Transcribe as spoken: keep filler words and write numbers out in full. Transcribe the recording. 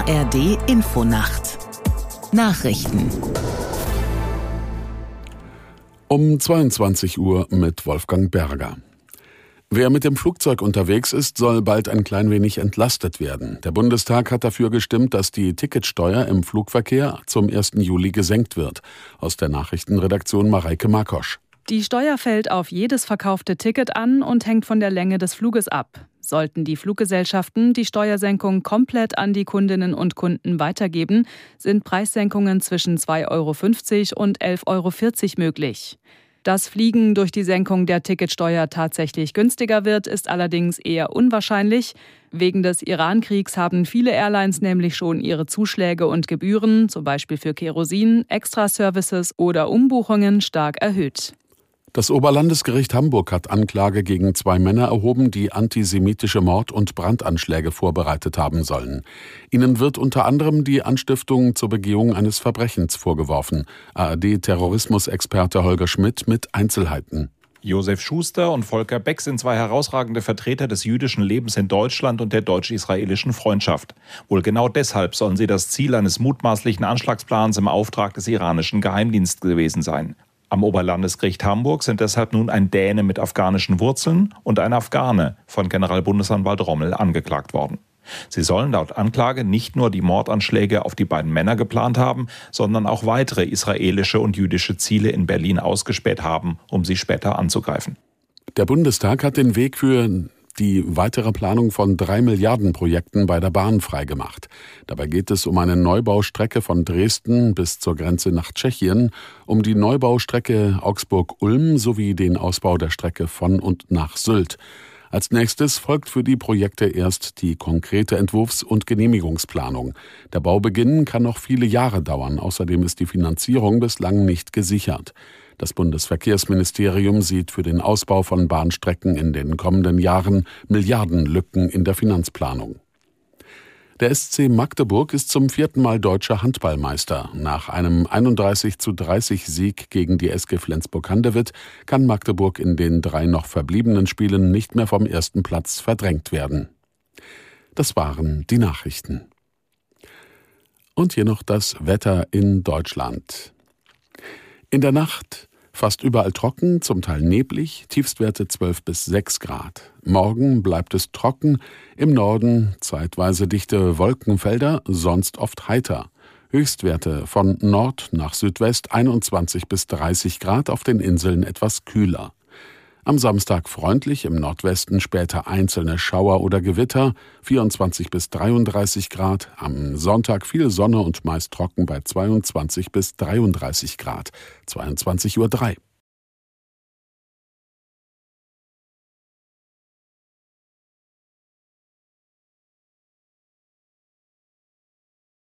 A R D Infonacht Nachrichten um zweiundzwanzig Uhr mit Wolfgang Berger. Wer mit dem Flugzeug unterwegs ist, soll bald ein klein wenig entlastet werden. Der Bundestag hat dafür gestimmt, dass die Ticketsteuer im Flugverkehr zum ersten Juli gesenkt wird. Aus der Nachrichtenredaktion Mareike Markosch. Die Steuer fällt auf jedes verkaufte Ticket an und hängt von der Länge des Fluges ab. Sollten die Fluggesellschaften die Steuersenkung komplett an die Kundinnen und Kunden weitergeben, sind Preissenkungen zwischen zwei Euro fünfzig und elf Euro vierzig möglich. Dass Fliegen durch die Senkung der Ticketsteuer tatsächlich günstiger wird, ist allerdings eher unwahrscheinlich. Wegen des Iran-Kriegs haben viele Airlines nämlich schon ihre Zuschläge und Gebühren, zum Beispiel für Kerosin, Extraservices oder Umbuchungen, stark erhöht. Das Oberlandesgericht Hamburg hat Anklage gegen zwei Männer erhoben, die antisemitische Mord- und Brandanschläge vorbereitet haben sollen. Ihnen wird unter anderem die Anstiftung zur Begehung eines Verbrechens vorgeworfen. A R D-Terrorismusexperte Holger Schmidt mit Einzelheiten. Josef Schuster und Volker Beck sind zwei herausragende Vertreter des jüdischen Lebens in Deutschland und der deutsch-israelischen Freundschaft. Wohl genau deshalb sollen sie das Ziel eines mutmaßlichen Anschlagsplans im Auftrag des iranischen Geheimdienstes gewesen sein. Am Oberlandesgericht Hamburg sind deshalb nun ein Däne mit afghanischen Wurzeln und ein Afghane von Generalbundesanwalt Rommel angeklagt worden. Sie sollen laut Anklage nicht nur die Mordanschläge auf die beiden Männer geplant haben, sondern auch weitere israelische und jüdische Ziele in Berlin ausgespäht haben, um sie später anzugreifen. Der Bundestag hat den Weg für die weitere Planung von drei Milliarden Projekten bei der Bahn freigemacht. Dabei geht es um eine Neubaustrecke von Dresden bis zur Grenze nach Tschechien, um die Neubaustrecke Augsburg-Ulm sowie den Ausbau der Strecke von und nach Sylt. Als nächstes folgt für die Projekte erst die konkrete Entwurfs- und Genehmigungsplanung. Der Baubeginn kann noch viele Jahre dauern. Außerdem ist die Finanzierung bislang nicht gesichert. Das Bundesverkehrsministerium sieht für den Ausbau von Bahnstrecken in den kommenden Jahren Milliardenlücken in der Finanzplanung. Der S C Magdeburg ist zum vierten Mal deutscher Handballmeister. Nach einem einunddreißig zu dreißig Sieg gegen die S G Flensburg-Handewitt kann Magdeburg in den drei noch verbliebenen Spielen nicht mehr vom ersten Platz verdrängt werden. Das waren die Nachrichten. Und hier noch das Wetter in Deutschland. In der Nacht fast überall trocken, zum Teil neblig, Tiefstwerte zwölf bis sechs Grad. Morgen bleibt es trocken, im Norden zeitweise dichte Wolkenfelder, sonst oft heiter. Höchstwerte von Nord nach Südwest einundzwanzig bis dreißig Grad, auf den Inseln etwas kühler. Am Samstag freundlich, im Nordwesten später einzelne Schauer oder Gewitter, vierundzwanzig bis dreiunddreißig Grad. Am Sonntag viel Sonne und meist trocken bei zweiundzwanzig bis dreiunddreißig Grad, zweiundzwanzig Uhr drei.